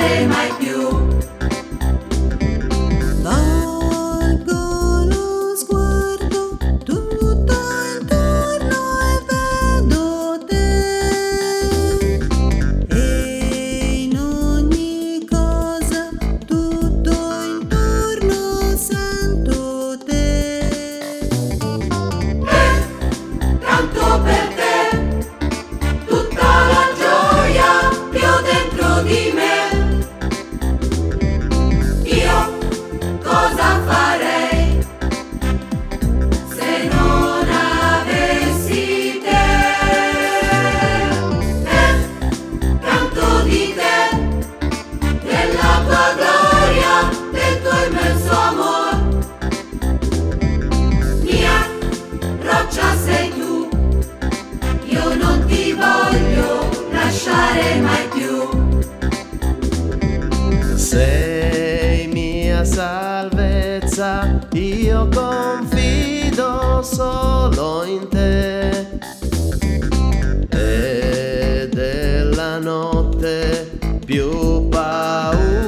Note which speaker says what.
Speaker 1: lasciare mai più.
Speaker 2: Volgo lo sguardo tutto intorno e vedo te, e in ogni cosa tutto intorno sento te.
Speaker 1: Canto per te tutta la gioia che ho dentro di me. Io cosa farei se non avessi te? Canto di te, della tua gloria, del tuo immenso amor. Mia roccia sei tu, io non ti voglio lasciare mai più.
Speaker 3: Sei mia salvezza, io confido solo in te. E della notte più paura